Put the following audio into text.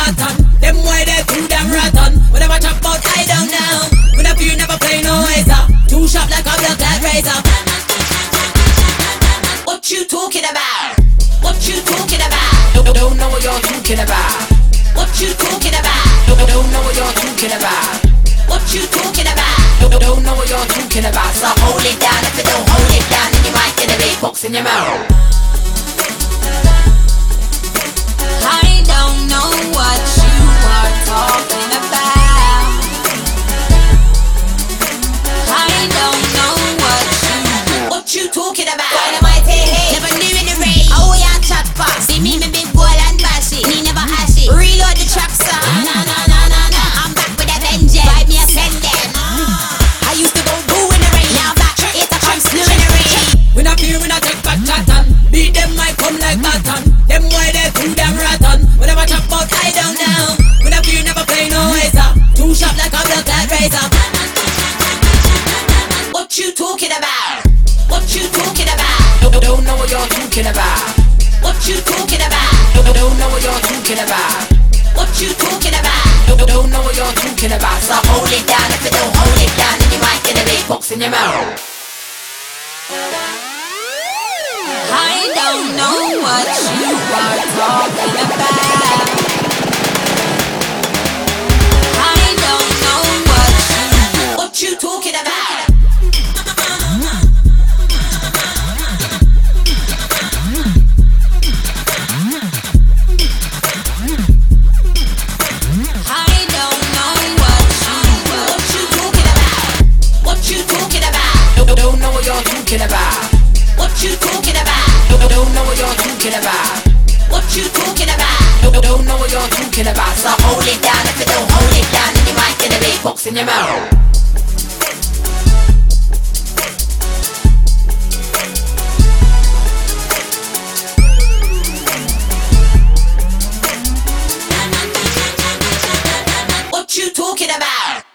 cotton. Them why they too damn rotten. Whatever talk about I don't know. When I feel never play no razor. Too sharp like a blood clot razor. What you talking about? What you talking about? Don't know what you're talking about. What you talking about? Don't know what you're talking about. What you talking about? Don't know what you're talking about. So hold it down. If you don't hold it down, then you might get a big box in your mouth. I don't know what you are talking about. I don't know what you talking about. Dynamite, never knew in the rain. Oh yeah, chat fast. See me big boy and bash it. Me never hash it. Reload the track, sir. I'm back with a vengeance. Vibe me a send them. I used to go boo in the rain. Now back, it's a crime slew in the rain. When I feel when I take back cotton, beat them I come like cotton. Them why they too damn rotten. Whatever talk about I don't know. When I feel never play no razor. Too sharp like a blood clot razor. What you talking about? What you talking about? Don't know what you're talking about. What you talking about? Don't know what you're talking about. What you talking about? Don't know what you're talking about. So hold it down. If you don't hold it down, then you might get a big box in your mouth. I don't know what you are talking about. I don't know what you talking about. Talking about. What you talking about? Don't know what you're talking about. What you talking about? Don't know what you're talking about. So hold it down. If you don't hold it down, then you might get a big box in your mouth. What you talking about?